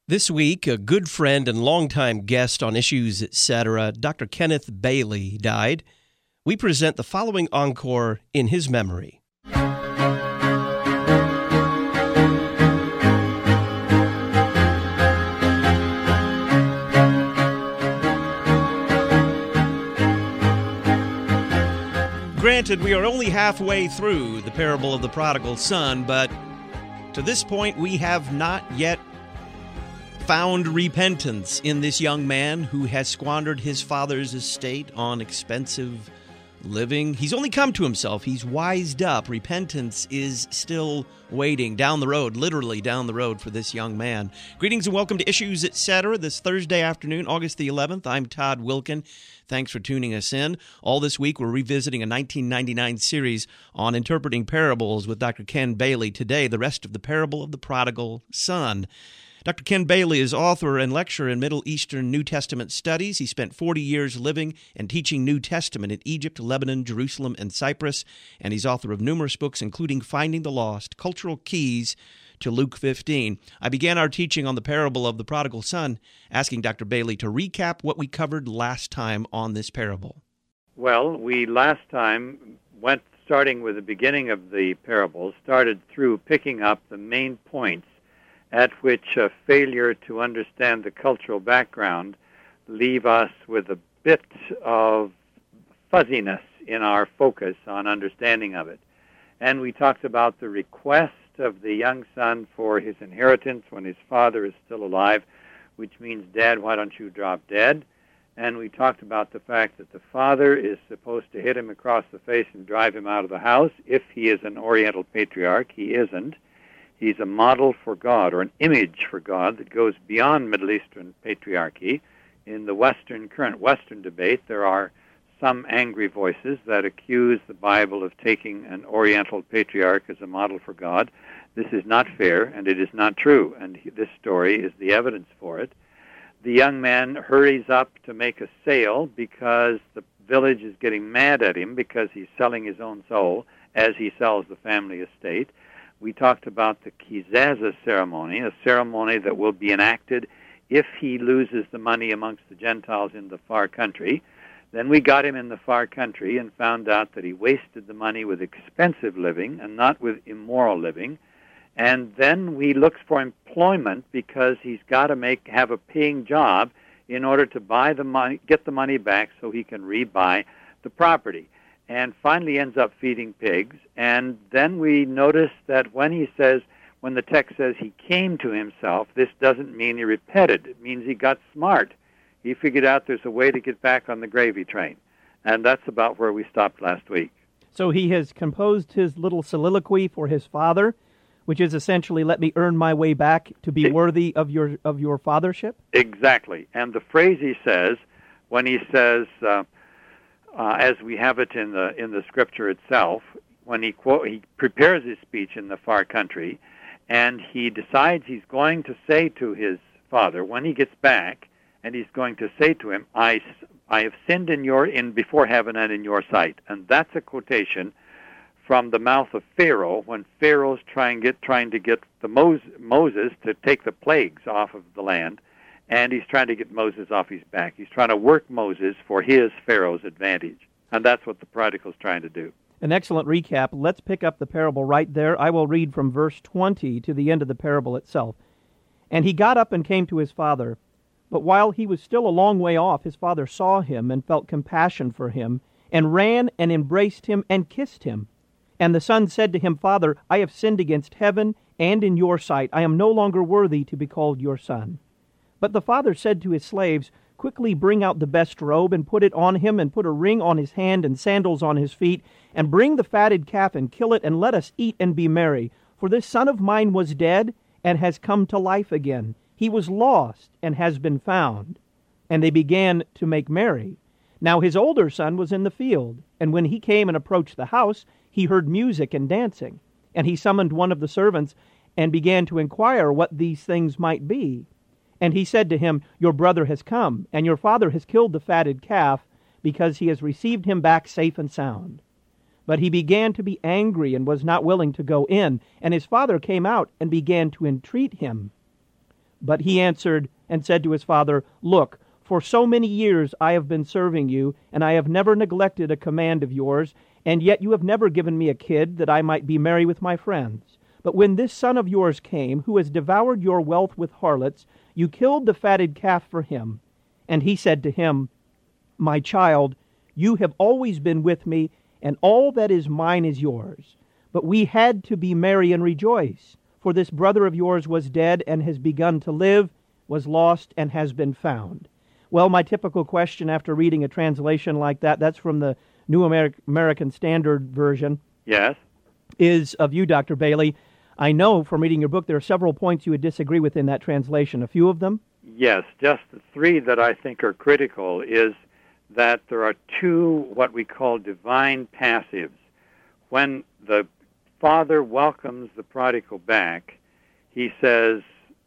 This week, a good friend and longtime guest on Issues Etc., Dr. Kenneth Bailey, died. We present the following encore in his memory. Granted, we are only halfway through the parable of the prodigal son, but to this point, we have not yet found repentance in this young man who has squandered his father's estate on expensive living. He's only come to himself. He's wised up. Repentance is still waiting down the road, literally down the road for this young man. Greetings and welcome to Issues Etc. this Thursday afternoon, August the 11th. I'm Todd Wilkin. Thanks for tuning us in. All this week, we're revisiting a 1999 series on interpreting parables with Dr. Ken Bailey. Today, the rest of the parable of the prodigal son. Dr. Ken Bailey is author and lecturer in Middle Eastern New Testament studies. He spent 40 years living and teaching New Testament in Egypt, Lebanon, Jerusalem, and Cyprus, and he's author of numerous books, including Finding the Lost, Cultural Keys to Luke 15. I began our teaching on the parable of the prodigal son, asking Dr. Bailey to recap what we covered last time on this parable. Well, we last time went, starting with the beginning of the parable, started through picking up the main points at which a failure to understand the cultural background leave us with a bit of fuzziness in our focus on understanding of it. And we talked about the request of the young son for his inheritance when his father is still alive, which means, Dad, why don't you drop dead? And we talked about the fact that the father is supposed to hit him across the face and drive him out of the house. If he is an Oriental patriarch, he isn't. He's a model for God, or an image for God that goes beyond Middle Eastern patriarchy. In the current Western debate, there are some angry voices that accuse the Bible of taking an Oriental patriarch as a model for God. This is not fair, and it is not true, and this story is the evidence for it. The young man hurries up to make a sale because the village is getting mad at him because he's selling his own soul as he sells the family estate. We talked about the Kizaza ceremony, a ceremony that will be enacted if he loses the money amongst the Gentiles in the far country. Then we got him in the far country and found out that he wasted the money with expensive living and not with immoral living. And then we looked for employment because he's got to have a paying job in order to buy the money, get the money back so he can rebuy the property. And finally ends up feeding pigs. And then we notice that when the text says he came to himself, this doesn't mean he repented. It means he got smart. He figured out there's a way to get back on the gravy train. And that's about where we stopped last week. So he has composed his little soliloquy for his father, which is essentially, let me earn my way back to be worthy of your fathership? Exactly. And the phrase he says, when he says, as we have it in the scripture itself, when he prepares his speech in the far country, and he decides he's going to say to his father when he gets back, and he's going to say to him, I have sinned before heaven and in your sight. And that's a quotation from the mouth of Pharaoh when Pharaoh's trying to get Moses to take the plagues off of the land. And he's trying to get Moses off his back. He's trying to work Moses for Pharaoh's advantage. And that's what the prodigal's trying to do. An excellent recap. Let's pick up the parable right there. I will read from verse 20 to the end of the parable itself. And he got up and came to his father. But while he was still a long way off, his father saw him and felt compassion for him, and ran and embraced him and kissed him. And the son said to him, Father, I have sinned against heaven and in your sight. I am no longer worthy to be called your son. But the father said to his slaves, Quickly bring out the best robe, and put it on him, and put a ring on his hand, and sandals on his feet, and bring the fatted calf, and kill it, and let us eat and be merry. For this son of mine was dead, and has come to life again. He was lost, and has been found. And they began to make merry. Now his older son was in the field, and when he came and approached the house, he heard music and dancing. And he summoned one of the servants, and began to inquire what these things might be. And he said to him, Your brother has come, and your father has killed the fatted calf, because he has received him back safe and sound. But he began to be angry, and was not willing to go in. And his father came out, and began to entreat him. But he answered and said to his father, Look, for so many years I have been serving you, and I have never neglected a command of yours, and yet you have never given me a kid that I might be merry with my friends. But when this son of yours came, who has devoured your wealth with harlots, you killed the fatted calf for him. And he said to him, My child, you have always been with me, and all that is mine is yours. But we had to be merry and rejoice, for this brother of yours was dead and has begun to live, was lost and has been found. Well, my typical question after reading a translation like that, that's from the New American Standard Version. Yes. Is of you, Dr. Bailey. I know from reading your book there are several points you would disagree with in that translation. A few of them? Yes, just the three that I think are critical is that there are two what we call divine passives. When the father welcomes the prodigal back, he says,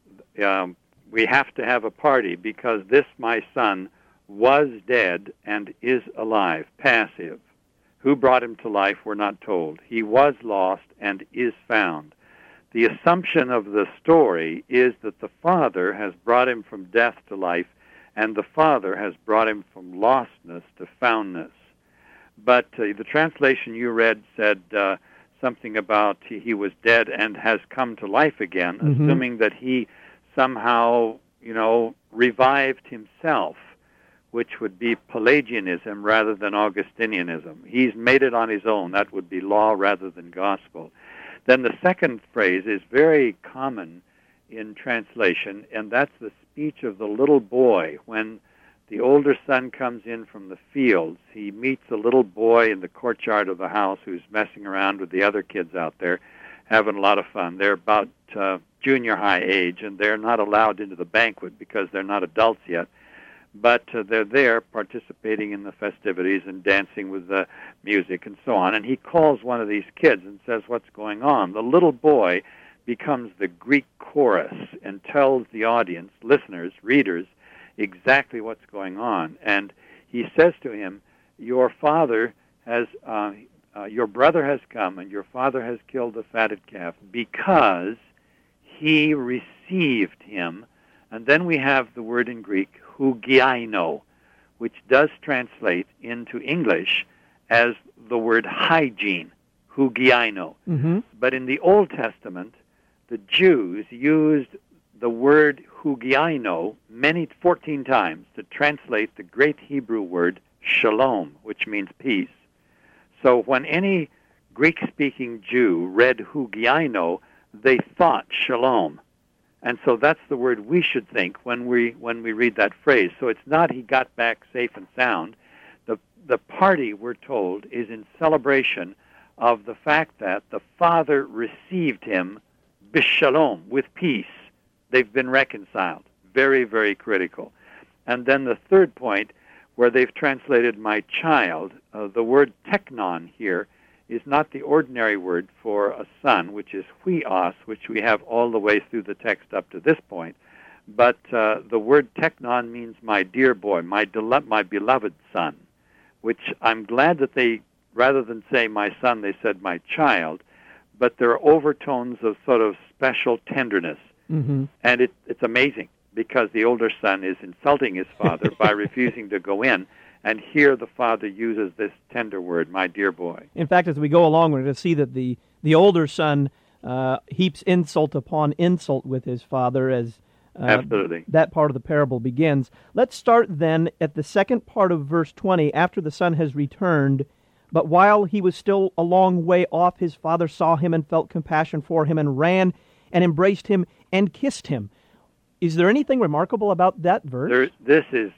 we have to have a party because this, my son, was dead and is alive. Passive. Who brought him to life, we're not told. He was lost and is found. The assumption of the story is that the father has brought him from death to life, and the father has brought him from lostness to foundness. But the translation you read said something about he was dead and has come to life again, assuming that he somehow, revived himself, which would be Pelagianism rather than Augustinianism. He's made it on his own. That would be law rather than gospel. Then the second phrase is very common in translation, and that's the speech of the little boy. When the older son comes in from the fields, he meets a little boy in the courtyard of the house who's messing around with the other kids out there, having a lot of fun. They're about junior high age, and they're not allowed into the banquet because they're not adults yet. But they're there participating in the festivities and dancing with the music and so on. And he calls one of these kids and says, what's going on? The little boy becomes the Greek chorus and tells the audience, listeners, readers, exactly what's going on. And he says to him, your father has, your brother has come and your father has killed the fatted calf because he received him. And then we have the word in Greek, hugiaino, which does translate into English as the word hygiene, hugiaino. But in the Old Testament, the Jews used the word hugiaino 14 times to translate the great Hebrew word shalom, which means peace. So when any Greek-speaking Jew read hugiaino, they thought shalom. And so that's the word we should think when we read that phrase. So it's not he got back safe and sound. The party, we're told, is in celebration of the fact that the father received him bishalom, with peace. They've been reconciled. Very, very critical. And then the third point, where they've translated my child, the word teknon here is not the ordinary word for a son, which is huios, which we have all the way through the text up to this point. But the word teknon means my dear boy, my beloved son, which I'm glad that they, rather than say my son, they said my child. But there are overtones of sort of special tenderness. And it's amazing because the older son is insulting his father by refusing to go in. And here the father uses this tender word, my dear boy. In fact, as we go along, we're going to see that the older son heaps insult upon insult with his father as Absolutely. That part of the parable begins. Let's start then at the second part of verse 20, after the son has returned. But while he was still a long way off, his father saw him and felt compassion for him and ran and embraced him and kissed him. Is there anything remarkable about that verse? This is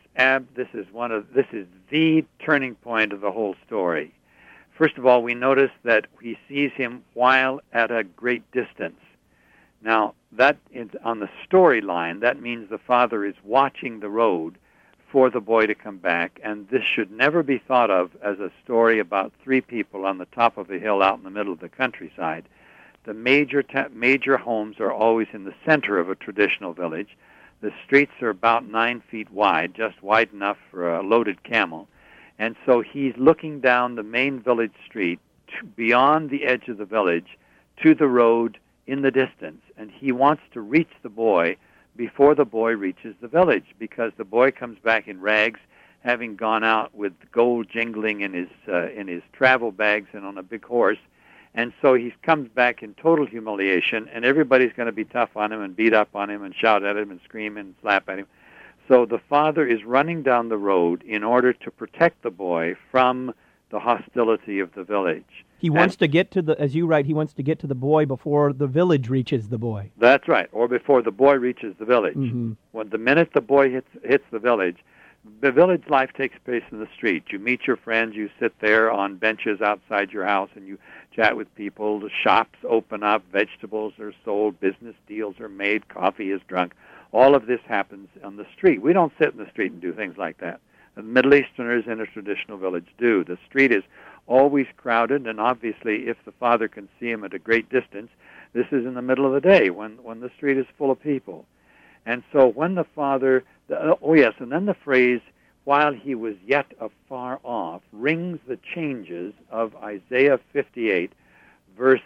the turning point of the whole story. First of all, we notice that he sees him while at a great distance. Now, that is on the storyline. That means the father is watching the road for the boy to come back, and this should never be thought of as a story about three people on the top of a hill out in the middle of the countryside. The major homes are always in the center of a traditional village. The streets are about 9 feet wide, just wide enough for a loaded camel. And so he's looking down the main village street beyond the edge of the village to the road in the distance. And he wants to reach the boy before the boy reaches the village, because the boy comes back in rags, having gone out with gold jingling in his travel bags and on a big horse. And so he comes back in total humiliation, and everybody's going to be tough on him and beat up on him and shout at him and scream and slap at him. So the father is running down the road in order to protect the boy from the hostility of the village. He wants to get to as you write, he wants to get to the boy before the village reaches the boy. That's right, or before the boy reaches the village. Mm-hmm. When the minute the boy hits the village life takes place in the street. You meet your friends, you sit there on benches outside your house, and you chat with people. The shops open up, vegetables are sold, business deals are made, coffee is drunk. All of this happens on the street. We don't sit in the street and do things like that. The Middle Easterners in a traditional village do. The street is always crowded, and obviously if the father can see him at a great distance, this is in the middle of the day when the street is full of people. And so when the father, and then the phrase, while he was yet afar off, rings the changes of Isaiah 58, verse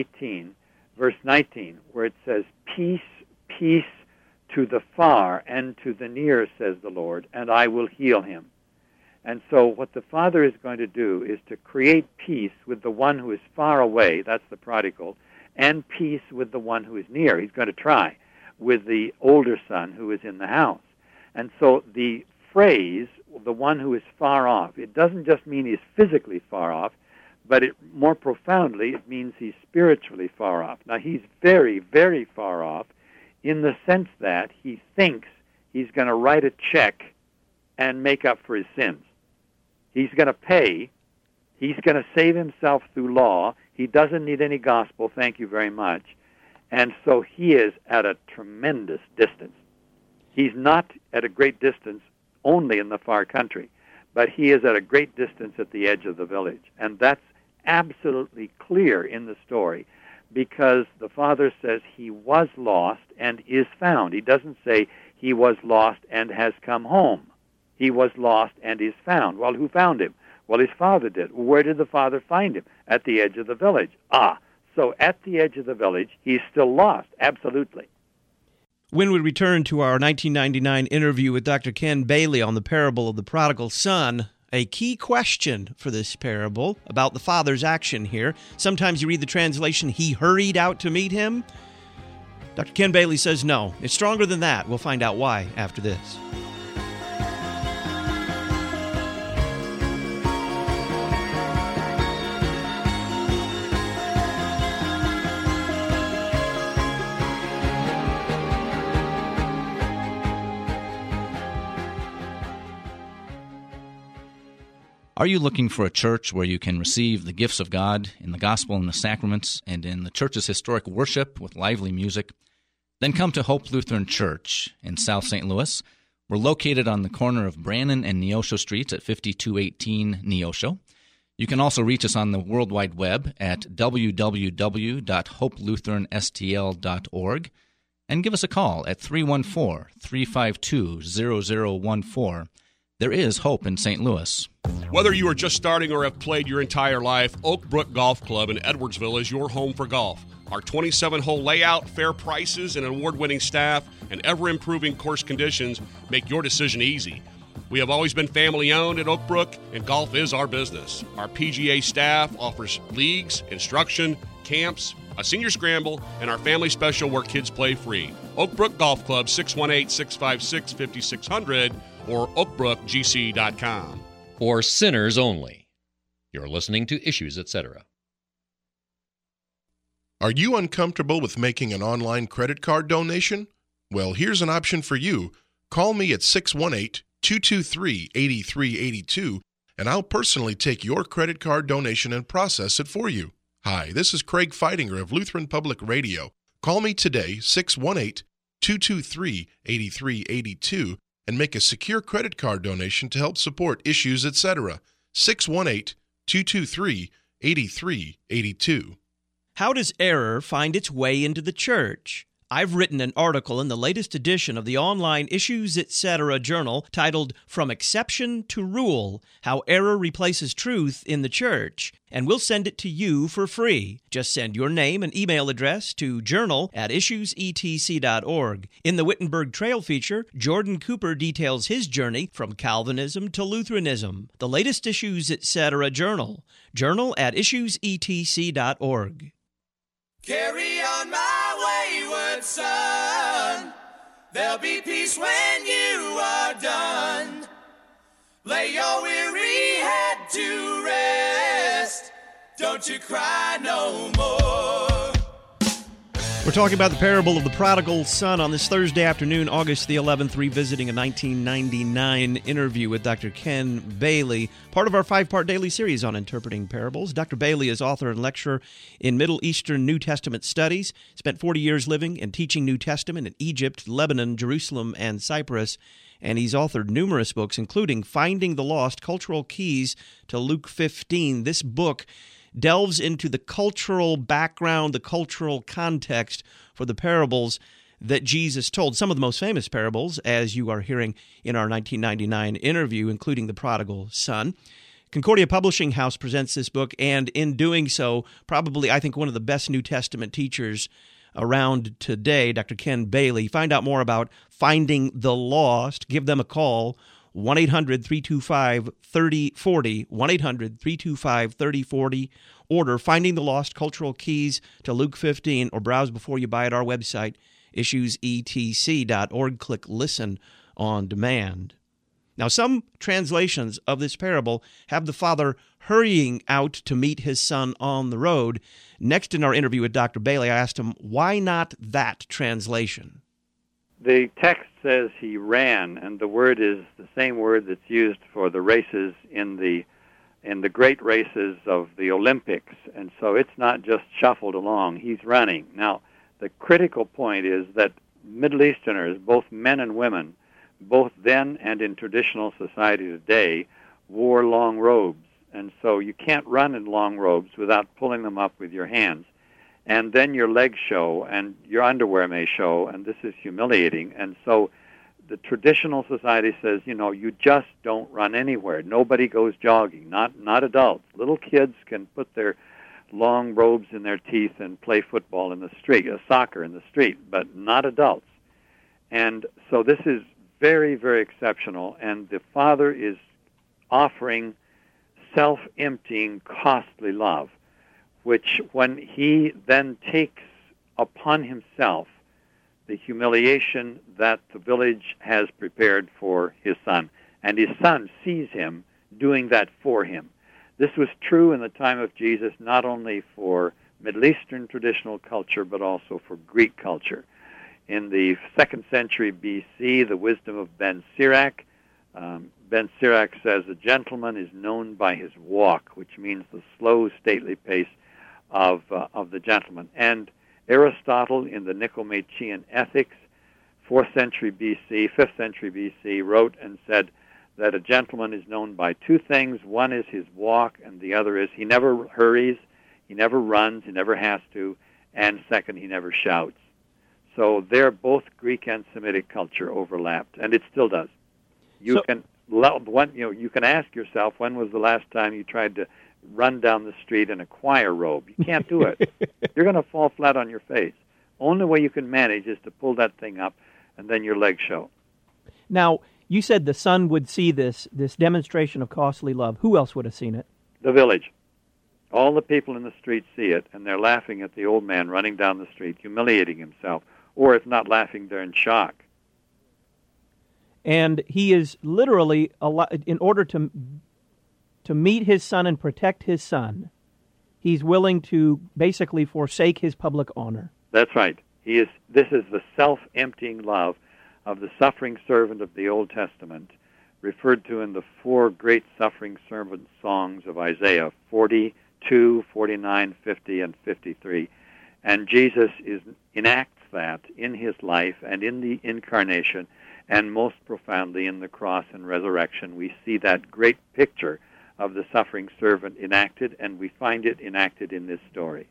19, where it says, peace, peace to the far and to the near, says the Lord, and I will heal him. And so what the father is going to do is to create peace with the one who is far away, that's the prodigal, and peace with the one who is near. He's going to try with the older son who is in the house. And so the phrase, the one who is far off, it doesn't just mean he's physically far off, but more profoundly, it means he's spiritually far off. Now, he's very, very far off in the sense that he thinks he's going to write a check and make up for his sins. He's going to pay. He's going to save himself through law. He doesn't need any gospel, thank you very much. And so he is at a tremendous distance. He's not at a great distance only in the far country, but he is at a great distance at the edge of the village. And that's absolutely clear in the story, because the father says he was lost and is found. He doesn't say he was lost and has come home. He was lost and is found. Well, who found him? Well, his father did. Where did the father find him? At the edge of the village. So at the edge of the village, he's still lost, absolutely. When we return to our 1999 interview with Dr. Ken Bailey on the parable of the prodigal son, a key question for this parable about the father's action here. Sometimes you read the translation, he hurried out to meet him. Dr. Ken Bailey says no, it's stronger than that. We'll find out why after this. Are you looking for a church where you can receive the gifts of God in the gospel and the sacraments and in the church's historic worship with lively music? Then come to Hope Lutheran Church in South St. Louis. We're located on the corner of Brannan and Neosho Streets at 5218 Neosho. You can also reach us on the World Wide Web at www.hopelutheranstl.org and give us a call at 314-352-0014. There is hope in St. Louis. Whether you are just starting or have played your entire life, Oak Brook Golf Club in Edwardsville is your home for golf. Our 27-hole layout, fair prices, and award-winning staff, and ever-improving course conditions make your decision easy. We have always been family-owned at Oak Brook, and golf is our business. Our PGA staff offers leagues, instruction, camps, a senior scramble, and our family special where kids play free. Oak Brook Golf Club, 618-656-5600, or oakbrookgc.com. For sinners only. You're listening to Issues, Etc. Are you uncomfortable with making an online credit card donation? Well, here's an option for you. Call me at 618-223-8382, and I'll personally take your credit card donation and process it for you. Hi, this is Craig Feidinger of Lutheran Public Radio. Call me today, 618-223-8382, and make a secure credit card donation to help support Issues, Etc. 618-223-8382. How does error find its way into the church? I've written an article in the latest edition of the online Issues Etc. journal titled From Exception to Rule, How Error Replaces Truth in the Church, and we'll send it to you for free. Just send your name and email address to journal@issuesetc.org. In the Wittenberg Trail feature, Jordan Cooper details his journey from Calvinism to Lutheranism. The latest Issues Etc. journal, journal@issuesetc.org. Carry on my wayward son. There'll be peace when you are done. Lay your weary head to rest. Don't you cry no more. We're talking about the parable of the prodigal son on this Thursday afternoon, August the 11th, revisiting a 1999 interview with Dr. Ken Bailey, part of our 5-part daily series on interpreting parables. Dr. Bailey is author and lecturer in Middle Eastern New Testament studies, spent 40 years living and teaching New Testament in Egypt, Lebanon, Jerusalem, and Cyprus, and he's authored numerous books, including Finding the Lost, Cultural Keys to Luke 15. This book delves into the cultural background, the cultural context for the parables that Jesus told. Some of the most famous parables, as you are hearing in our 1999 interview, including the prodigal son. Concordia Publishing House presents this book, and in doing so, probably, I think, one of the best New Testament teachers around today, Dr. Ken Bailey. Find out more about Finding the Lost. Give them a call, 1-800-325-3040, 1-800-325-3040. Order Finding the Lost, Cultural Keys to Luke 15, or browse before you buy at our website, issuesetc.org. Click Listen on Demand. Now, some translations of this parable have the father hurrying out to meet his son on the road. Next in our interview with Dr. Bailey, I asked him, why not that translation? The text says he ran, and the word is the same word that's used for the races in the great races of the Olympics. And so it's not just shuffled along, he's running. Now, the critical point is that Middle Easterners, both men and women, both then and in traditional society today, wore long robes. And so you can't run in long robes without pulling them up with your hands. And then your legs show, and your underwear may show, and this is humiliating. And so the traditional society says, you just don't run anywhere. Nobody goes jogging, not adults. Little kids can put their long robes in their teeth and play football in the street, soccer in the street, but not adults. And so this is very, very exceptional, and the Father is offering self-emptying, costly love, which when he then takes upon himself the humiliation that the village has prepared for his son, and his son sees him doing that for him. This was true in the time of Jesus, not only for Middle Eastern traditional culture, but also for Greek culture. In the 2nd century B.C., the wisdom of Ben Sirach, Ben Sirach says, a gentleman is known by his walk, which means the slow, stately pace of the gentleman. And Aristotle, in the Nicomachean Ethics, 4th century B.C., 5th century B.C., wrote and said that a gentleman is known by two things. One is his walk, and the other is he never hurries, he never runs, he never has to, and second, he never shouts. So they're both Greek and Semitic culture overlapped, and it still does. You can ask yourself, when was the last time you tried to run down the street in a choir robe? You can't do it. You're going to fall flat on your face. Only way you can manage is to pull that thing up, and then your legs show. Now, you said the son would see this demonstration of costly love. Who else would have seen it? The village. All the people in the street see it, and they're laughing at the old man running down the street, humiliating himself, or if not laughing, they're in shock. And he is literally, in order to meet his son and protect his son, he's willing to basically forsake his public honor. That's right. This is the self-emptying love of the suffering servant of the Old Testament, referred to in the 4 great suffering servant songs of Isaiah, 42, 49, 50, and 53. And Jesus enacts that in his life and in the incarnation, and most profoundly in the cross and resurrection. We see that great picture of the suffering servant enacted, and we find it enacted in this story.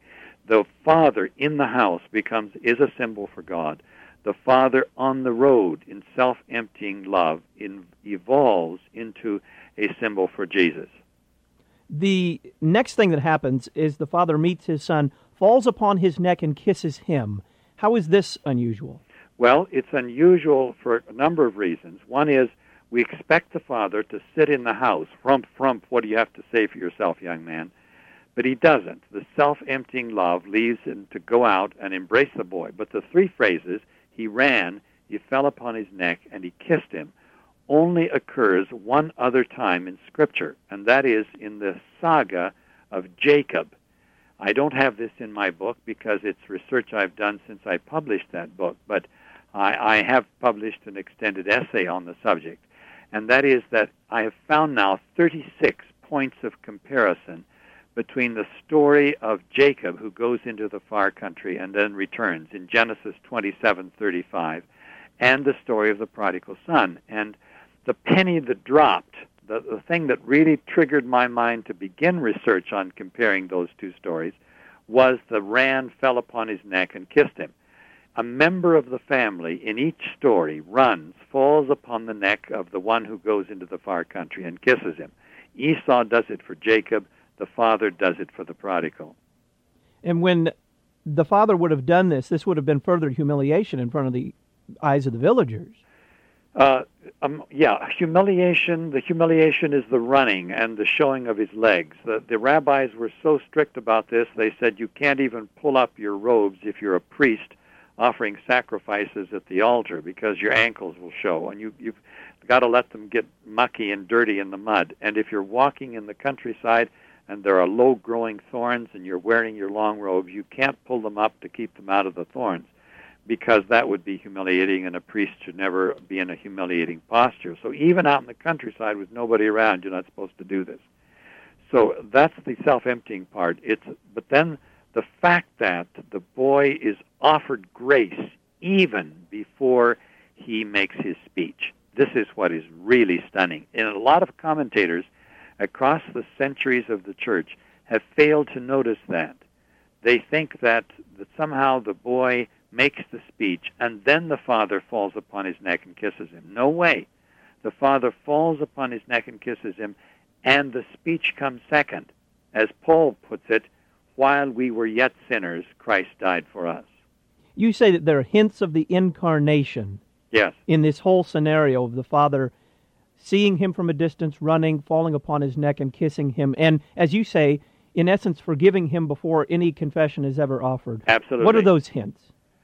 The Father in the house is a symbol for God. The Father on the road in self-emptying love evolves into a symbol for Jesus. The next thing that happens is the Father meets his Son, falls upon his neck, and kisses him. How is this unusual? Well, it's unusual for a number of reasons. One is we expect the Father to sit in the house. Frump, frump, what do you have to say for yourself, young man? But he doesn't. The self-emptying love leaves him to go out and embrace the boy. But the three phrases, he ran, he fell upon his neck, and he kissed him, only occurs one other time in Scripture, and that is in the saga of Jacob. I don't have this in my book because it's research I've done since I published that book, but I have published an extended essay on the subject, and that is that I have found now 36 points of comparison between the story of Jacob, who goes into the far country and then returns in Genesis 27:35, and the story of the prodigal son. And the penny that dropped, the thing that really triggered my mind to begin research on comparing those two stories, was the ran, fell upon his neck, and kissed him. A member of the family in each story runs, falls upon the neck of the one who goes into the far country and kisses him. Esau does it for Jacob. The father does it for the prodigal. And when the father would have done this, this would have been further humiliation in front of the eyes of the villagers. Humiliation. The humiliation is the running and the showing of his legs. The rabbis were so strict about this, they said you can't even pull up your robes if you're a priest offering sacrifices at the altar because your ankles will show, and you've got to let them get mucky and dirty in the mud. And if you're walking in the countryside and there are low-growing thorns and you're wearing your long robes, you can't pull them up to keep them out of the thorns, because that would be humiliating, and a priest should never be in a humiliating posture. So even out in the countryside with nobody around, you're not supposed to do this. So that's the self-emptying part. But then the fact that the boy is offered grace even before he makes his speech. This is what is really stunning. And a lot of commentators across the centuries of the church have failed to notice that. They think that somehow the boy makes the speech, and then the father falls upon his neck and kisses him. No way. The father falls upon his neck and kisses him, and the speech comes second. As Paul puts it, while we were yet sinners, Christ died for us. You say that there are hints of the incarnation. Yes. In this whole scenario of the father seeing him from a distance, running, falling upon his neck and kissing him, and, as you say, in essence, forgiving him before any confession is ever offered. Absolutely. What are those hints?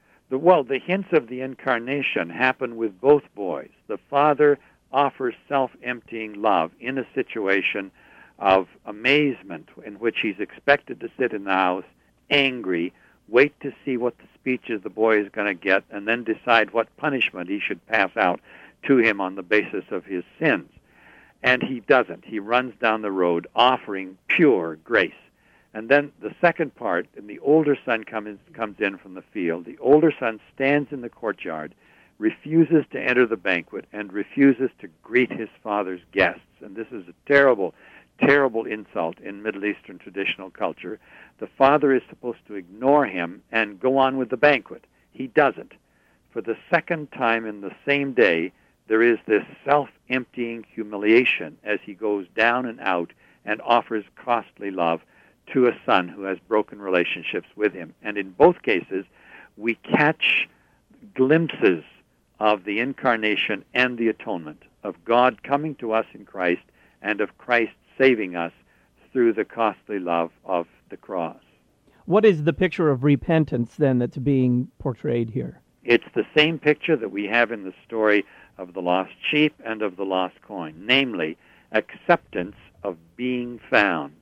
The hints of the incarnation happen with both boys. The father offers self-emptying love in a situation of amazement in which he's expected to sit in the house, angry, wait to see what the speeches the boy is going to get, and then decide what punishment he should pass out to him on the basis of his sins. And he doesn't. He runs down the road offering pure grace. And then the second part, and the older son comes in from the field. The older son stands in the courtyard, refuses to enter the banquet, and refuses to greet his father's guests. And this is a terrible, terrible insult in Middle Eastern traditional culture. The father is supposed to ignore him and go on with the banquet. He doesn't. For the second time in the same day, there is this self-emptying humiliation as he goes down and out and offers costly love to a son who has broken relationships with him. And in both cases, we catch glimpses of the incarnation and the atonement, of God coming to us in Christ and of Christ saving us through the costly love of the cross. What is the picture of repentance, then, that's being portrayed here? It's the same picture that we have in the story of the lost sheep and of the lost coin, namely, acceptance of being found.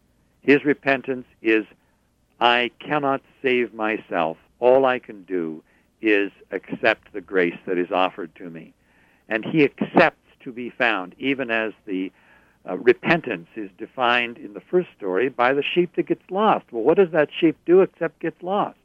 His repentance is, I cannot save myself. All I can do is accept the grace that is offered to me. And he accepts to be found, even as the repentance is defined in the first story by the sheep that gets lost. Well, what does that sheep do except get lost?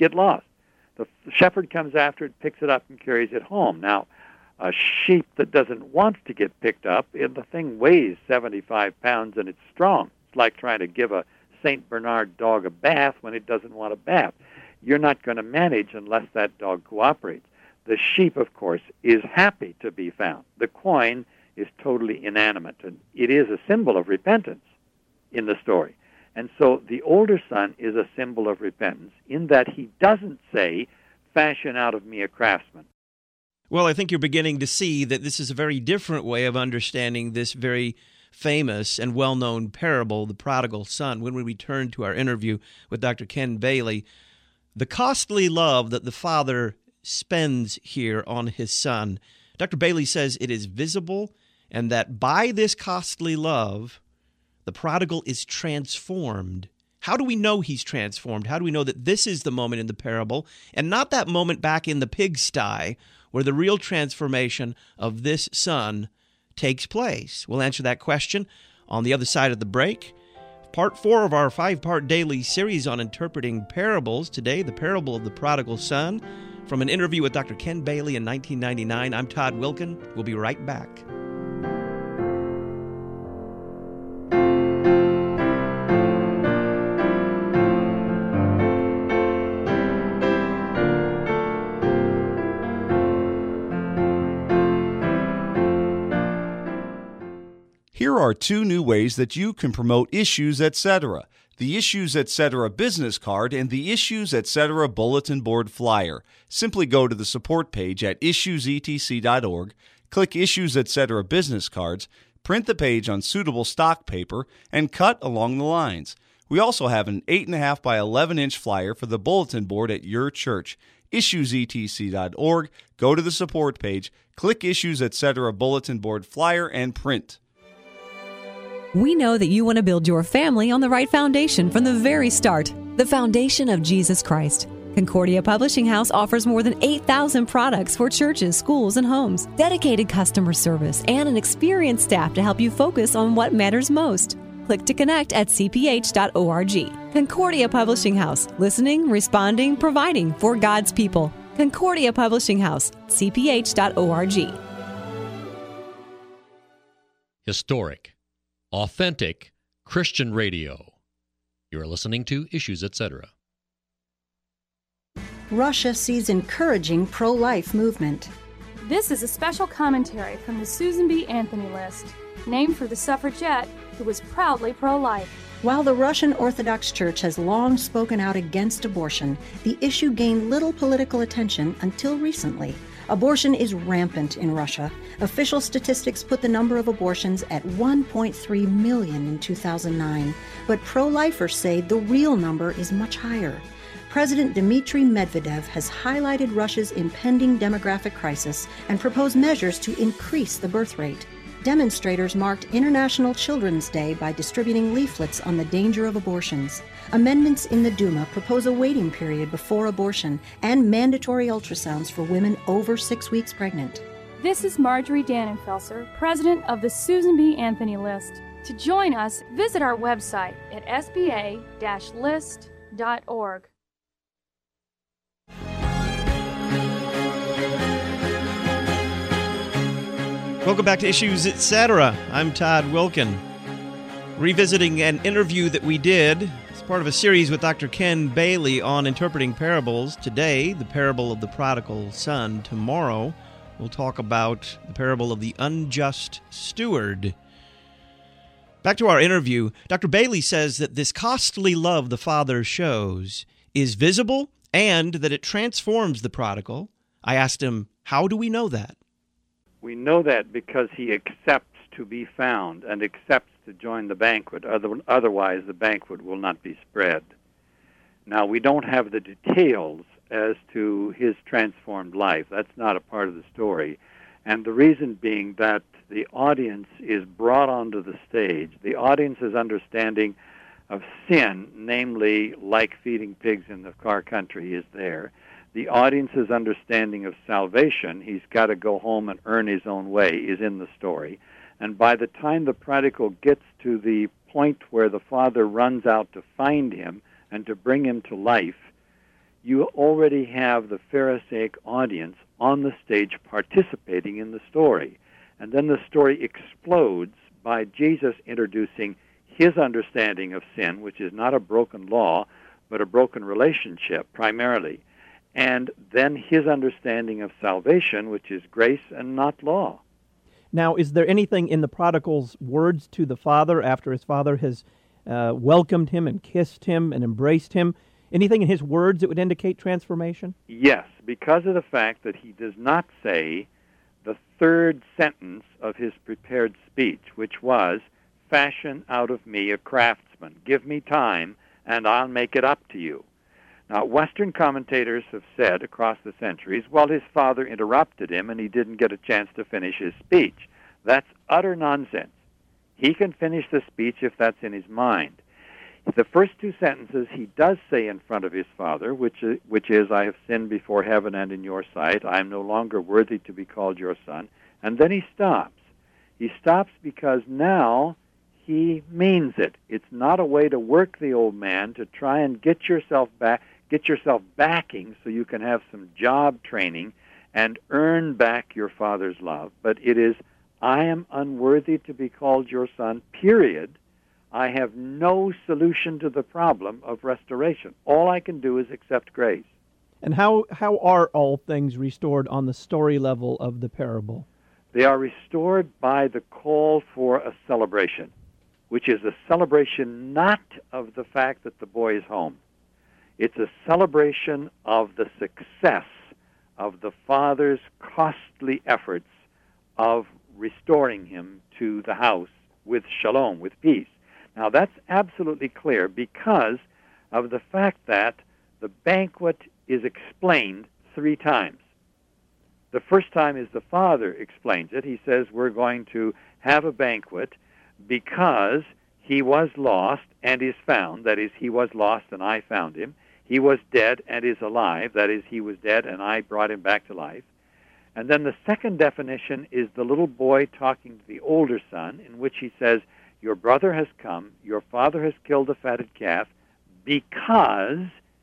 The shepherd comes after it, picks it up, and carries it home. Now, a sheep that doesn't want to get picked up, the thing weighs 75 pounds and it's strong. It's like trying to give a St. Bernard dog a bath when it doesn't want a bath. You're not going to manage unless that dog cooperates. The sheep, of course, is happy to be found. The coin is totally inanimate, and it is a symbol of repentance in the story. And so the older son is a symbol of repentance in that he doesn't say, fashion out of me a craftsman. Well, I think you're beginning to see that this is a very different way of understanding this very famous and well-known parable, the prodigal son. When we return to our interview with Dr. Ken Bailey, the costly love that the father spends here on his son, Dr. Bailey says it is visible, and that by this costly love, the prodigal is transformed. How do we know he's transformed? How do we know that this is the moment in the parable and not that moment back in the pigsty where the real transformation of this son takes place? We'll answer that question on the other side of the break. Part 4 of our 5-part daily series on interpreting parables. Today, the parable of the prodigal son. From an interview with Dr. Ken Bailey in 1999, I'm Todd Wilken. We'll be right back. Here are 2 new ways that you can promote Issues Etc. The Issues Etc. business card and the Issues Etc. bulletin board flyer. Simply go to the support page at issuesetc.org, click Issues Etc. business cards, print the page on suitable stock paper, and cut along the lines. We also have an 8.5 by 11-inch flyer for the bulletin board at your church. Issuesetc.org, go to the support page, click Issues Etc. bulletin board flyer, and print. We know that you want to build your family on the right foundation from the very start, the foundation of Jesus Christ. Concordia Publishing House offers more than 8,000 products for churches, schools, and homes, dedicated customer service, and an experienced staff to help you focus on what matters most. Click to connect at cph.org. Concordia Publishing House, listening, responding, providing for God's people. Concordia Publishing House, cph.org. Historic, authentic Christian radio. You're listening to Issues Etc. Russia sees encouraging pro-life movement. This is a special commentary from the Susan B. Anthony List, named for the suffragette who was proudly pro-life. While the Russian Orthodox Church has long spoken out against abortion, the issue gained little political attention until recently. Abortion is rampant in Russia. Official statistics put the number of abortions at 1.3 million in 2009, but pro-lifers say the real number is much higher. President Dmitry Medvedev has highlighted Russia's impending demographic crisis and proposed measures to increase the birth rate. Demonstrators marked International Children's Day by distributing leaflets on the danger of abortions. Amendments in the Duma propose a waiting period before abortion and mandatory ultrasounds for women over 6 weeks pregnant. This is Marjorie Dannenfelser, president of the Susan B. Anthony List. To join us, visit our website at sba-list.org. Welcome back to Issues Etc. I'm Todd Wilken. Revisiting an interview that we did as part of a series with Dr. Ken Bailey on interpreting parables. Today, the parable of the prodigal son. Tomorrow, we'll talk about the parable of the unjust steward. Back to our interview, Dr. Bailey says that this costly love the Father shows is visible and that it transforms the prodigal. I asked him, how do we know that? We know that because he accepts to be found and accepts to join the banquet. Otherwise, the banquet will not be spread. Now, we don't have the details as to his transformed life. That's not a part of the story. And the reason being that the audience is brought onto the stage. The audience's understanding of sin, namely like feeding pigs in the far country, is there. The audience's understanding of salvation, he's got to go home and earn his own way, is in the story. And by the time the prodigal gets to the point where the father runs out to find him and to bring him to life, you already have the Pharisaic audience on the stage participating in the story. And then the story explodes by Jesus introducing his understanding of sin, which is not a broken law, but a broken relationship primarily, and then his understanding of salvation, which is grace and not law. Now, is there anything in the prodigal's words to the father after his father has welcomed him and kissed him and embraced him? Anything in his words that would indicate transformation? Yes, because of the fact that he does not say the third sentence of his prepared speech, which was, "Fashion out of me a craftsman. Give me time, and I'll make it up to you." Now, Western commentators have said across the centuries, well, his father interrupted him and he didn't get a chance to finish his speech. That's utter nonsense. He can finish the speech if that's in his mind. The first two sentences he does say in front of his father, which is, "I have sinned before heaven and in your sight. I am no longer worthy to be called your son." And then he stops. He stops because now he means it. It's not a way to work the old man to try and get yourself backing so you can have some job training and earn back your father's love. But it is, "I am unworthy to be called your son, period. I have no solution to the problem of restoration. All I can do is accept grace." And how are all things restored on the story level of the parable? They are restored by the call for a celebration, which is a celebration not of the fact that the boy is home. It's a celebration of the success of the father's costly efforts of restoring him to the house with shalom, with peace. Now, that's absolutely clear because of the fact that the banquet is explained 3 times. The first time is the father explains it. He says, "We're going to have a banquet because he was lost and is found." That is, he was lost and I found him. He was dead and is alive. That is, he was dead and I brought him back to life. And then the second definition is the little boy talking to the older son, in which he says, "Your brother has come, your father has killed the fatted calf because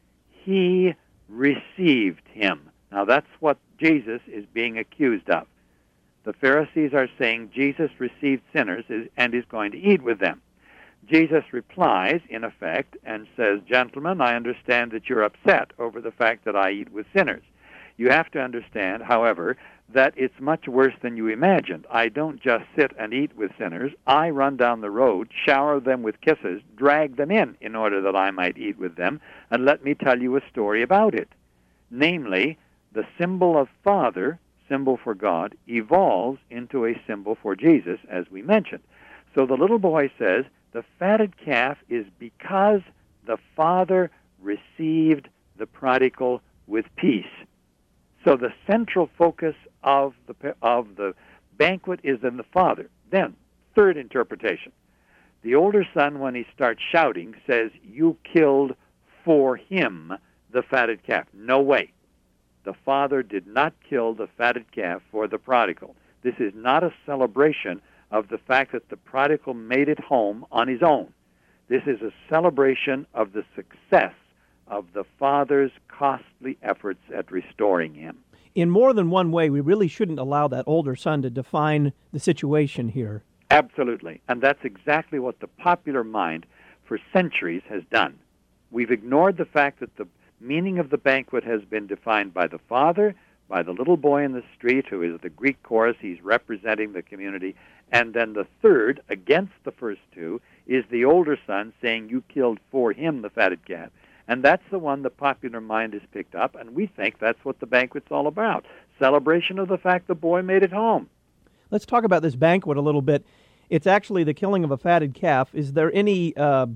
he received him." Now that's what Jesus is being accused of. The Pharisees are saying Jesus received sinners and is going to eat with them. Jesus replies, in effect, and says, "Gentlemen, I understand that you're upset over the fact that I eat with sinners. You have to understand, however, that it's much worse than you imagined. I don't just sit and eat with sinners. I run down the road, shower them with kisses, drag them in order that I might eat with them, and let me tell you a story about it." Namely, the symbol of Father, symbol for God, evolves into a symbol for Jesus, as we mentioned. So the little boy says, the fatted calf is because the Father received the prodigal with peace. So the central focus of the banquet is in the Father. Then, third interpretation. The older son, when he starts shouting, says, "You killed for him the fatted calf." No way. The father did not kill the fatted calf for the prodigal. This is not a celebration of the fact that the prodigal made it home on his own. This is a celebration of the success of the father's costly efforts at restoring him. In more than one way, we really shouldn't allow that older son to define the situation here. Absolutely. And that's exactly what the popular mind for centuries has done. We've ignored the fact that the meaning of the banquet has been defined by the father, by the little boy in the street who is the Greek chorus. He's representing the community. And then the third, against the first two, is the older son saying, "You killed for him the fatted calf." And that's the one the popular mind has picked up, and we think that's what the banquet's all about. Celebration of the fact the boy made it home. Let's talk about this banquet a little bit. It's actually the killing of a fatted calf. Is there any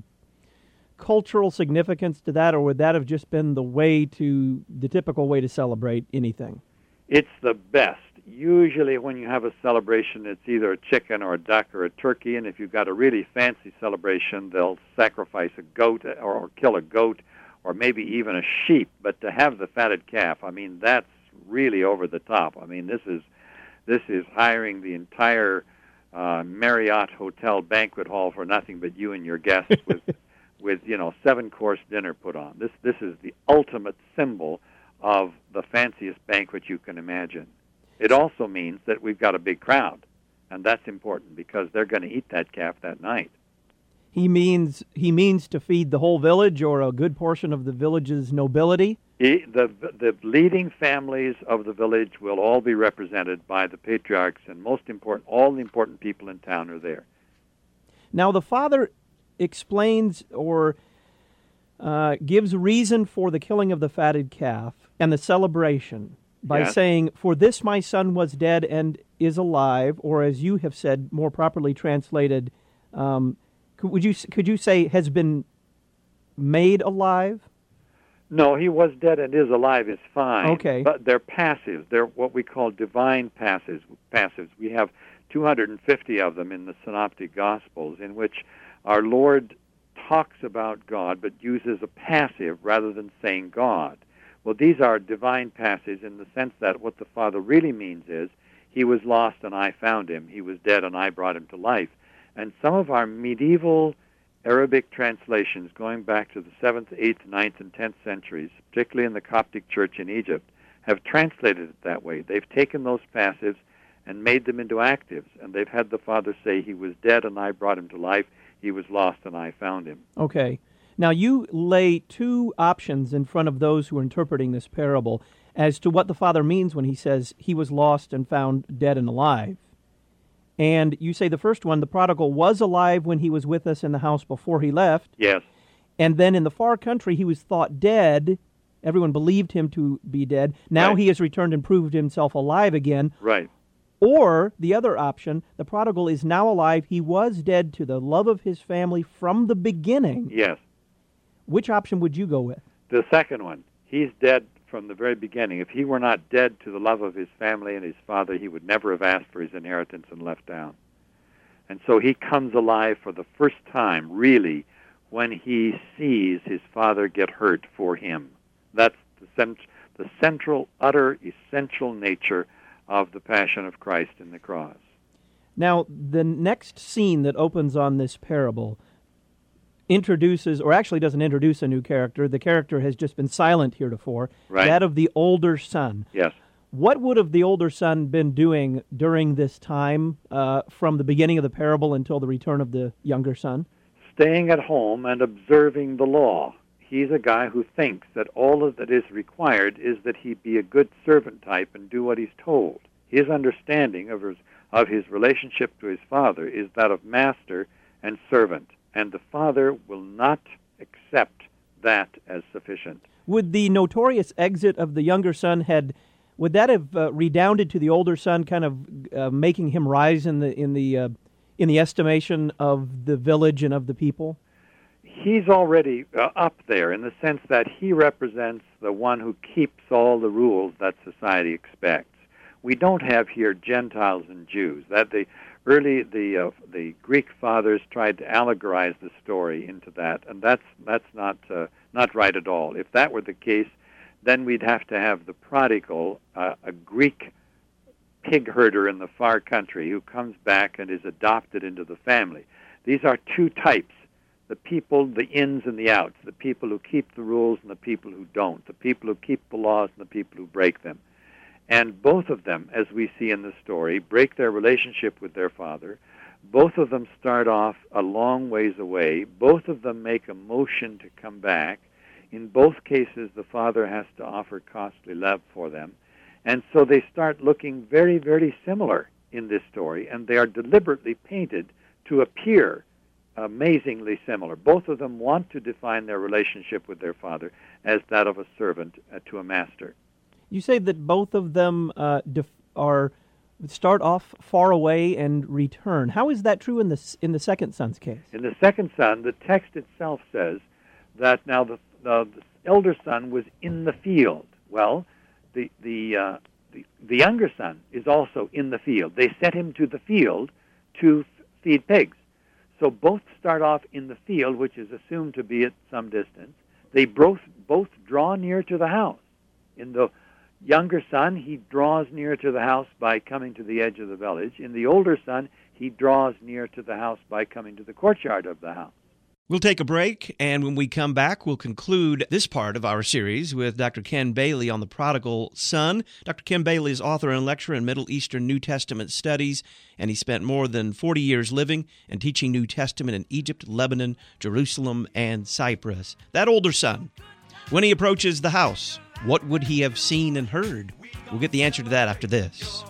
cultural significance to that, or would that have just been the typical way to celebrate anything? It's the best. Usually when you have a celebration, it's either a chicken or a duck or a turkey, and if you've got a really fancy celebration, they'll sacrifice a goat or kill a goat or maybe even a sheep. But to have the fatted calf, I mean, that's really over the top. I mean, this is hiring the entire Marriott hotel banquet hall for nothing but you and your guests with 7-course dinner put on. This is the ultimate symbol of the fanciest banquet you can imagine. It also means that we've got a big crowd, and that's important because they're going to eat that calf that night. He means to feed the whole village or a good portion of the village's nobility? The leading families of the village will all be represented by the patriarchs, and all the important people in town are there. Now, the father explains or gives reason for the killing of the fatted calf and the celebration by saying, "For this my son was dead and is alive," or as you have said, more properly translated, could you say has been made alive? No, he was dead and is alive is fine. Okay. But they're passives. They're what we call divine passives. We have 250 of them in the Synoptic Gospels, in which our Lord talks about God but uses a passive rather than saying God. Well, these are divine passives in the sense that what the Father really means is, he was lost and I found him. He was dead and I brought him to life. And some of our medieval Arabic translations going back to the 7th, 8th, 9th, and 10th centuries, particularly in the Coptic Church in Egypt, have translated it that way. They've taken those passives and made them into actives, and they've had the Father say, he was dead and I brought him to life. He was lost and I found him. Okay. Now, you lay two options in front of those who are interpreting this parable as to what the Father means when he says he was lost and found dead and alive. And you say the first one, the prodigal was alive when he was with us in the house before he left. Yes. And then in the far country he was thought dead. Everyone believed him to be dead. Now he has returned and proved himself alive again. Right. Or the other option, the prodigal is now alive. He was dead to the love of his family from the beginning. Yes. Which option would you go with? The second one. He's dead from the very beginning. If he were not dead to the love of his family and his father, he would never have asked for his inheritance and left town. And so he comes alive for the first time, really, when he sees his father get hurt for him. That's the central, utter, essential nature of the Passion of Christ in the cross. Now, the next scene that opens on this parable introduces, or actually doesn't introduce a new character. The character has just been silent heretofore, that of the older son. Yes. What would have the older son been doing during this time from the beginning of the parable until the return of the younger son? Staying at home and observing the law. He's a guy who thinks that all that is required is that he be a good servant type and do what he's told. His understanding of his relationship to his father is that of master and servant. And the father will not accept that as sufficient. Would the notorious exit of the younger son would that have redounded to the older son, kind of making him rise in the estimation of the village and of the people? He's already up there in the sense that he represents the one who keeps all the rules that society expects. We don't have here Gentiles and Jews. That the Greek fathers tried to allegorize the story into that, and that's not right at all. If that were the case, then we'd have to have the prodigal, a Greek pig herder in the far country who comes back and is adopted into the family. These are two types: the people, the ins and the outs, the people who keep the rules and the people who don't, the people who keep the laws and the people who break them. And both of them, as we see in the story, break their relationship with their father. Both of them start off a long ways away. Both of them make a motion to come back. In both cases, the father has to offer costly love for them. And so they start looking very, very similar in this story, and they are deliberately painted to appear amazingly similar. Both of them want to define their relationship with their father as that of a servant to a master. You say that both of them start off far away and return. How is that true in the second son's case? In the second son, the text itself says that now the elder son was in the field. Well, the younger son is also in the field. They sent him to the field to feed pigs. So both start off in the field, which is assumed to be at some distance. They both draw near to the house. In the younger son, he draws near to the house by coming to the edge of the village. In the older son, he draws near to the house by coming to the courtyard of the house. We'll take a break, and when we come back, we'll conclude this part of our series with Dr. Ken Bailey on the prodigal son. Dr. Ken Bailey is author and lecturer in Middle Eastern New Testament studies, and he spent more than 40 years living and teaching New Testament in Egypt, Lebanon, Jerusalem, and Cyprus. That older son, when he approaches the house, what would he have seen and heard? We'll get the answer to that after this.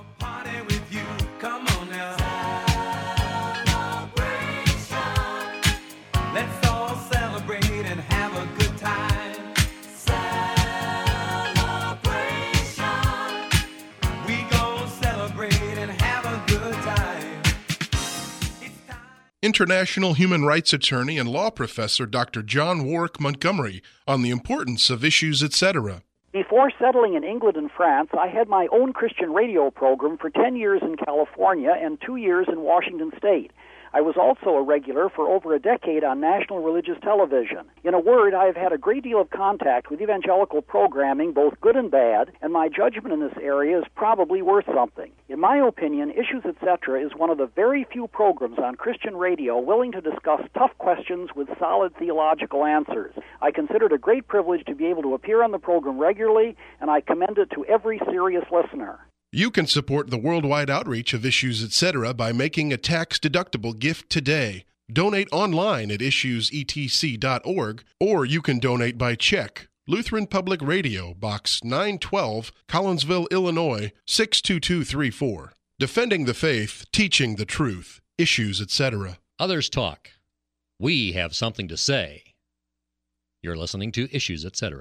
International human rights attorney and law professor Dr. John Warwick Montgomery on the importance of issues, etc. Before settling in England and France, I had my own Christian radio program for 10 years in California and 2 years in Washington State. I was also a regular for over a decade on national religious television. In a word, I have had a great deal of contact with evangelical programming, both good and bad, and my judgment in this area is probably worth something. In my opinion, Issues Etc. is one of the very few programs on Christian radio willing to discuss tough questions with solid theological answers. I consider it a great privilege to be able to appear on the program regularly, and I commend it to every serious listener. You can support the worldwide outreach of Issues Etc. by making a tax-deductible gift today. Donate online at issuesetc.org, or you can donate by check. Lutheran Public Radio, Box 912, Collinsville, Illinois, 62234. Defending the faith, teaching the truth. Issues Etc. Others talk. We have something to say. You're listening to Issues Etc.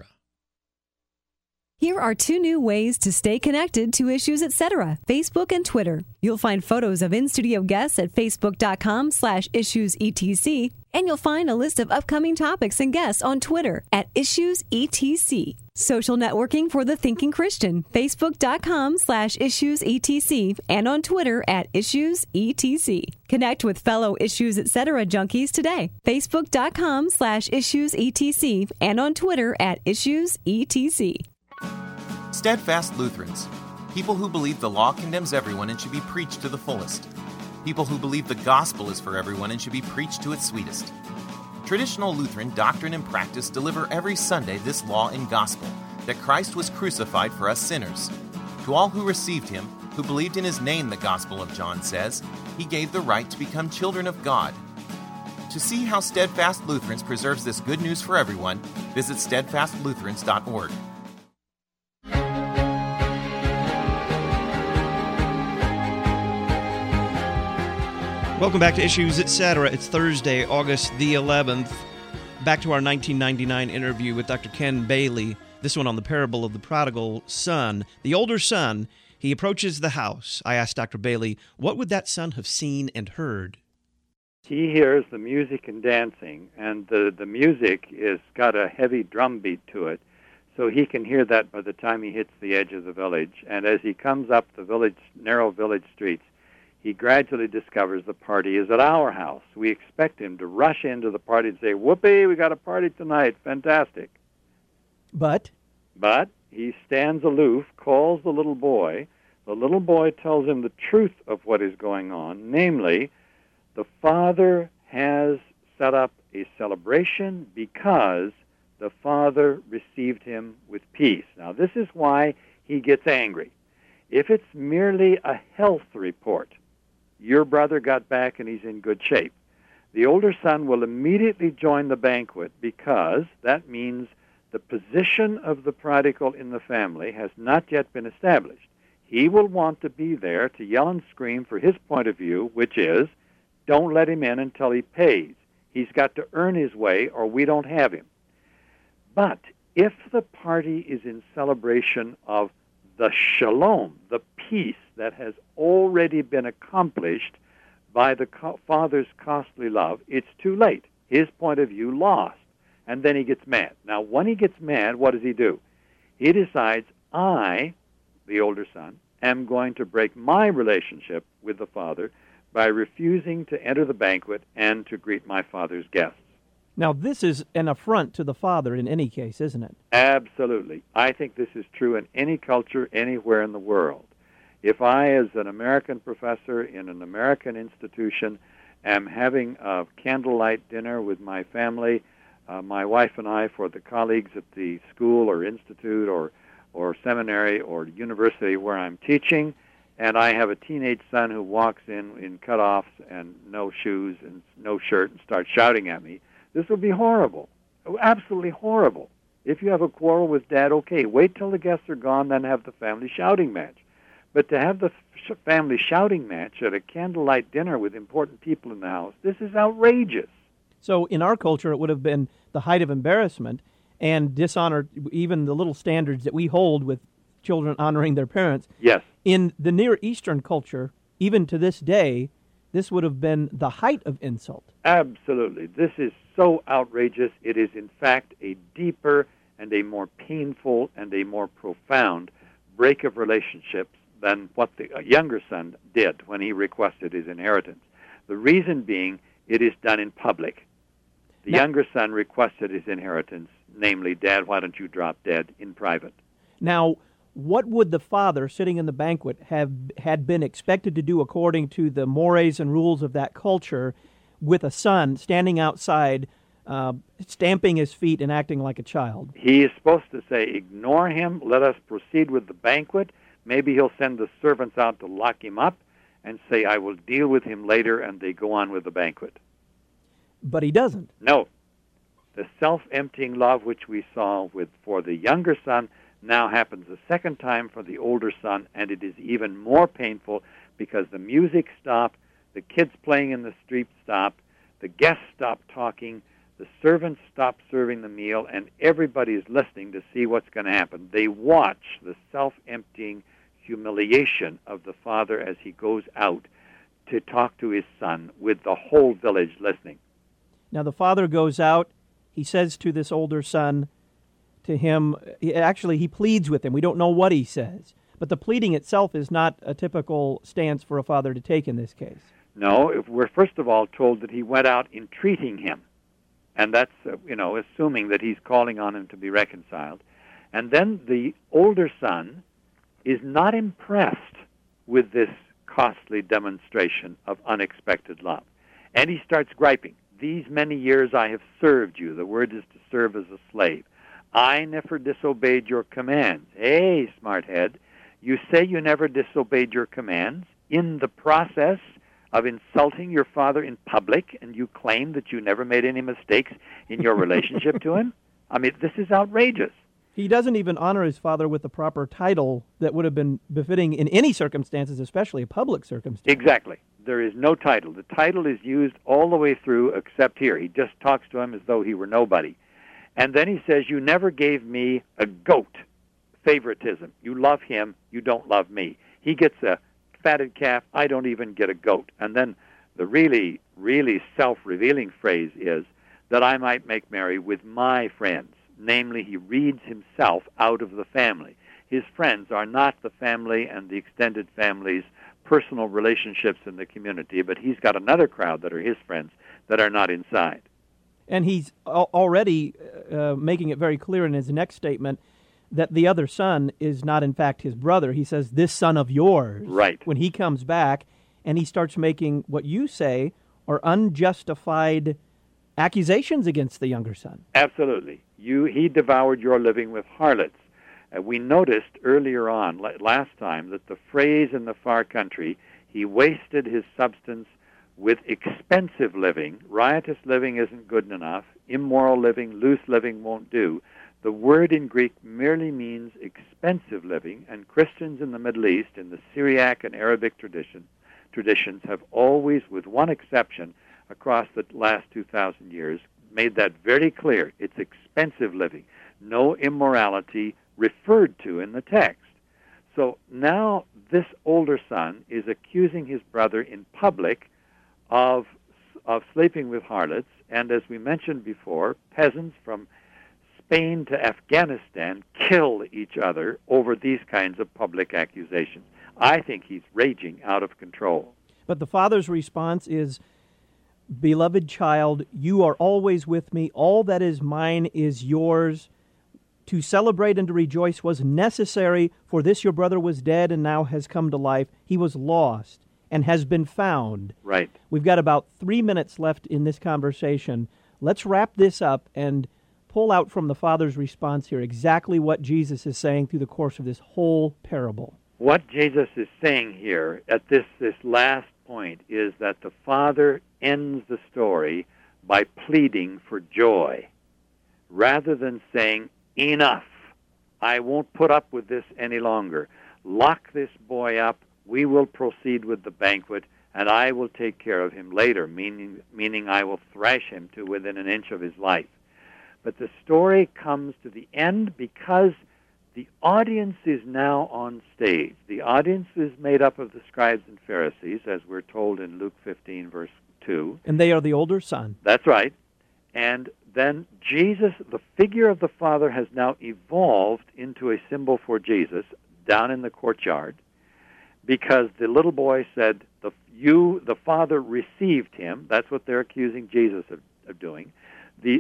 Here are 2 new ways to stay connected to Issues Etc., Facebook and Twitter. You'll find photos of in-studio guests at facebook.com/issuesetc, and you'll find a list of upcoming topics and guests on Twitter at issuesetc. Social networking for the thinking Christian, facebook.com/issuesetc, and on Twitter at issuesetc. Connect with fellow Issues Etc. junkies today, facebook.com/issuesetc, and on Twitter at issuesetc. Steadfast Lutherans, people who believe the law condemns everyone and should be preached to the fullest. People who believe the gospel is for everyone and should be preached to its sweetest. Traditional Lutheran doctrine and practice deliver every Sunday this law and gospel, that Christ was crucified for us sinners. To all who received him, who believed in his name, the Gospel of John says, he gave the right to become children of God. To see how Steadfast Lutherans preserves this good news for everyone, visit steadfastlutherans.org. Welcome back to Issues Etc. It's Thursday, August the 11th. Back to our 1999 interview with Dr. Ken Bailey, this one on the parable of the prodigal son. The older son, he approaches the house. I asked Dr. Bailey, what would that son have seen and heard? He hears the music and dancing, and the music is got a heavy drum beat to it, so he can hear that by the time he hits the edge of the village. And as he comes up the narrow village streets, he gradually discovers the party is at our house. We expect him to rush into the party and say, "Whoopee, we got a party tonight, fantastic." But he stands aloof, calls the little boy. The little boy tells him the truth of what is going on, namely, the father has set up a celebration because the father received him with peace. Now, this is why he gets angry. If it's merely a health report, your brother got back and he's in good shape, the older son will immediately join the banquet because that means the position of the prodigal in the family has not yet been established. He will want to be there to yell and scream for his point of view, which is, don't let him in until he pays. He's got to earn his way or we don't have him. But if the party is in celebration of the shalom, the peace that has already been accomplished by the father's costly love, it's too late. His point of view lost. And then he gets mad. Now, when he gets mad, what does he do? He decides, I, the older son, am going to break my relationship with the father by refusing to enter the banquet and to greet my father's guests. Now, this is an affront to the father in any case, isn't it? Absolutely. I think this is true in any culture, anywhere in the world. If I, as an American professor in an American institution, am having a candlelight dinner with my family, my wife and I, for the colleagues at the school or institute or seminary or university where I'm teaching, and I have a teenage son who walks in cutoffs and no shoes and no shirt and starts shouting at me, this will be horrible, absolutely horrible. If you have a quarrel with Dad, okay, wait till the guests are gone, then have the family shouting match. But to have the family shouting match at a candlelight dinner with important people in the house, this is outrageous. So in our culture, it would have been the height of embarrassment and dishonor, even the little standards that we hold with children honoring their parents. Yes. In the Near Eastern culture, even to this day, this would have been the height of insult. Absolutely. This is so outrageous. It is, in fact, a deeper and a more painful and a more profound break of relationships than what the younger son did when he requested his inheritance. The reason being, it is done in public. The younger son requested his inheritance, namely, Dad, why don't you drop dead, in private. Now, what would the father sitting in the banquet had been expected to do according to the mores and rules of that culture with a son standing outside, stamping his feet and acting like a child? He is supposed to say, ignore him, let us proceed with the banquet. Maybe he'll send the servants out to lock him up and say, I will deal with him later, and they go on with the banquet. But he doesn't. No. The self-emptying love which we saw for the younger son now happens a second time for the older son, and it is even more painful because the music stopped, the kids playing in the street stopped, the guests stopped talking, the servants stopped serving the meal, and everybody is listening to see what's going to happen. They watch the self-emptying humiliation of the father as he goes out to talk to his son with the whole village listening. Now the father goes out, he says to this older son, to him, actually he pleads with him. We don't know what he says. But the pleading itself is not a typical stance for a father to take in this case. No, we're first of all told that he went out entreating him. And that's, assuming that he's calling on him to be reconciled. And then the older son is not impressed with this costly demonstration of unexpected love. And he starts griping. These many years I have served you. The word is to serve as a slave. I never disobeyed your commands. Hey, smarthead, you say you never disobeyed your commands in the process of insulting your father in public, and you claim that you never made any mistakes in your relationship to him? I mean, this is outrageous. He doesn't even honor his father with the proper title that would have been befitting in any circumstances, especially a public circumstance. Exactly. There is no title. The title is used all the way through except here. He just talks to him as though he were nobody. And then he says, you never gave me a goat. Favoritism. You love him, you don't love me. He gets a fatted calf, I don't even get a goat. And then the really, really self-revealing phrase is that I might make merry with my friends. Namely, he reads himself out of the family. His friends are not the family and the extended family's personal relationships in the community, but he's got another crowd that are his friends that are not inside. And he's already making it very clear in his next statement that the other son is not, in fact, his brother. He says, this son of yours. Right. When he comes back, and he starts making what you say are unjustified accusations against the younger son. Absolutely. He devoured your living with harlots. We noticed earlier on, last time, that the phrase in the far country, he wasted his substance with expensive living. Riotous living isn't good enough. Immoral living, loose living won't do. The word in Greek merely means expensive living, and Christians in the Middle East, in the Syriac and Arabic traditions, have always, with one exception, across the last 2,000 years, made that very clear. It's expensive living. No immorality referred to in the text. So now this older son is accusing his brother in public of sleeping with harlots, and as we mentioned before, peasants from Spain to Afghanistan kill each other over these kinds of public accusations. I think he's raging out of control. But the father's response is, beloved child, you are always with me. All that is mine is yours. To celebrate and to rejoice was necessary, for this your brother was dead and now has come to life. He was lost and has been found. Right. We've got about 3 minutes left in this conversation. Let's wrap this up and pull out from the Father's response here exactly what Jesus is saying through the course of this whole parable. What Jesus is saying here at this last point is that the Father ends the story by pleading for joy, rather than saying, enough, I won't put up with this any longer. Lock this boy up, we will proceed with the banquet, and I will take care of him later, meaning I will thrash him to within an inch of his life. But the story comes to the end because the audience is now on stage. The audience is made up of the scribes and Pharisees, as we're told in Luke 15, verse 2. And they are the older son. That's right. And then Jesus, the figure of the Father, has now evolved into a symbol for Jesus down in the courtyard, because the little boy said, the Father received him. That's what they're accusing Jesus of doing. The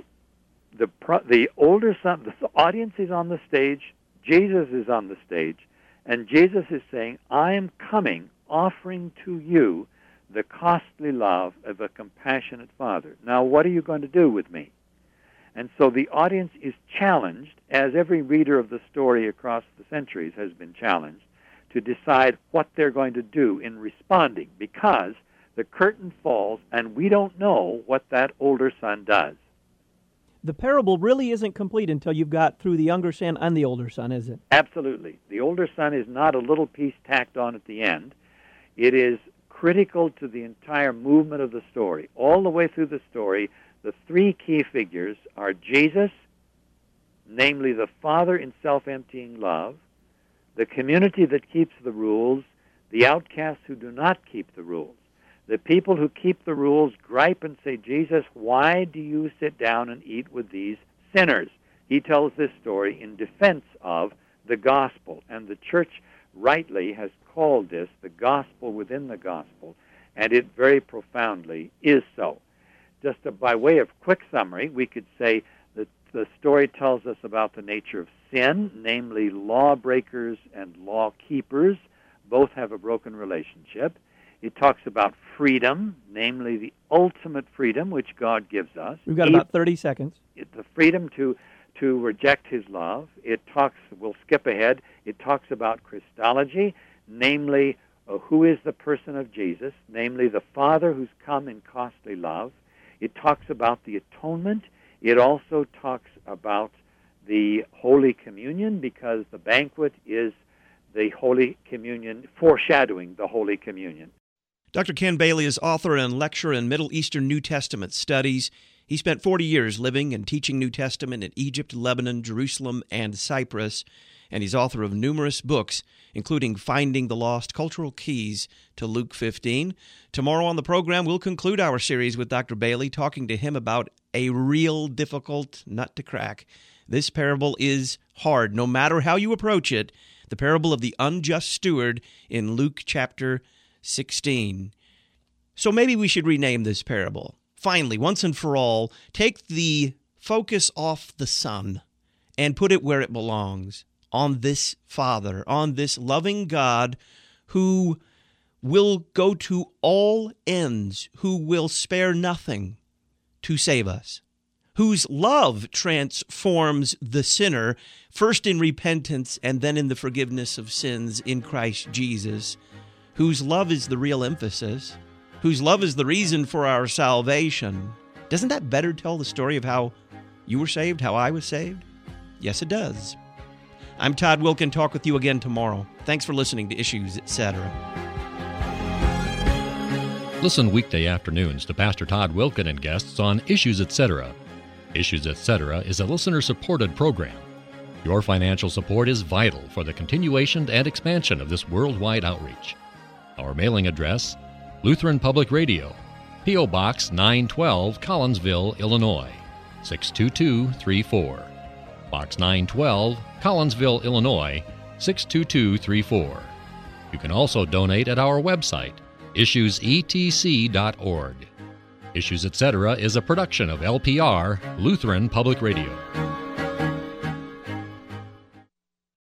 older son, the audience is on the stage, Jesus is on the stage, and Jesus is saying, I am coming, offering to you the costly love of a compassionate Father. Now, what are you going to do with me? And so the audience is challenged, as every reader of the story across the centuries has been challenged, to decide what they're going to do in responding, because the curtain falls and we don't know what that older son does. The parable really isn't complete until you've got through the younger son and the older son, is it? Absolutely. The older son is not a little piece tacked on at the end. It is critical to the entire movement of the story. All the way through the story, the three key figures are Jesus, namely the Father in self-emptying love, the community that keeps the rules, the outcasts who do not keep the rules. The people who keep the rules gripe and say, Jesus, why do you sit down and eat with these sinners? He tells this story in defense of the gospel, and the church rightly has called this the gospel within the gospel, and it very profoundly is so. Just by way of quick summary, we could say that the story tells us about the nature of sin, namely lawbreakers and law keepers. Both have a broken relationship. It talks about freedom, namely the ultimate freedom which God gives us. We've got about 30 seconds. The freedom to reject his love. We'll skip ahead, it talks about Christology, namely who is the person of Jesus, namely the Father who's come in costly love. It talks about the atonement. It also talks about the Holy Communion, because the banquet is the Holy Communion, foreshadowing the Holy Communion. Dr. Ken Bailey is author and lecturer in Middle Eastern New Testament studies. He spent 40 years living and teaching New Testament in Egypt, Lebanon, Jerusalem, and Cyprus, and he's author of numerous books, including Finding the Lost: Cultural Keys to Luke 15. Tomorrow on the program, we'll conclude our series with Dr. Bailey, talking to him about a real difficult nut to crack. This parable is hard, no matter how you approach it. The parable of the unjust steward in Luke chapter 16. So maybe we should rename this parable. Finally, once and for all, take the focus off the Son and put it where it belongs, on this Father, on this loving God who will go to all ends, who will spare nothing to save us, whose love transforms the sinner, first in repentance and then in the forgiveness of sins in Christ Jesus, whose love is the real emphasis, whose love is the reason for our salvation. Doesn't that better tell the story of how you were saved, how I was saved? Yes, it does. I'm Todd Wilken. Talk with you again tomorrow. Thanks for listening to Issues, Etc. Listen weekday afternoons to Pastor Todd Wilken and guests on Issues, Etc. Issues, Etc. is a listener-supported program. Your financial support is vital for the continuation and expansion of this worldwide outreach. Our mailing address, Lutheran Public Radio, P.O. Box 912, Collinsville, Illinois, 62234. Box 912, Collinsville, Illinois, 62234. You can also donate at our website, issuesetc.org. Issues, Etc. is a production of LPR, Lutheran Public Radio.